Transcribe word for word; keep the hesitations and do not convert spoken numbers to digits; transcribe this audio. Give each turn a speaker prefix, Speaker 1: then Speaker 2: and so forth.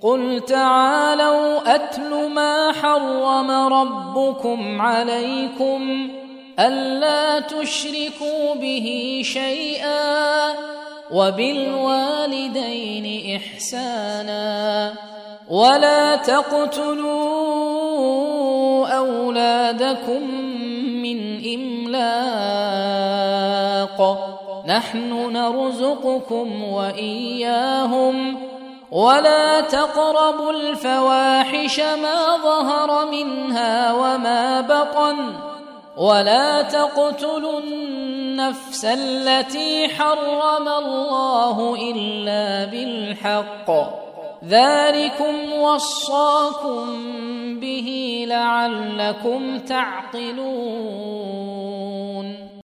Speaker 1: قل تعالوا أتل ما حرم ربكم عليكم ألا تشركوا به شيئا وبالوالدين إحسانا ولا تقتلوا أولادكم من إملاق نحن نرزقكم وإياهم ولا تقربوا الفواحش ما ظهر منها وما بطن ولا تقتلوا النفس التي حرم الله إلا بالحق ذلكم وصاكم به لعلكم تعقلون.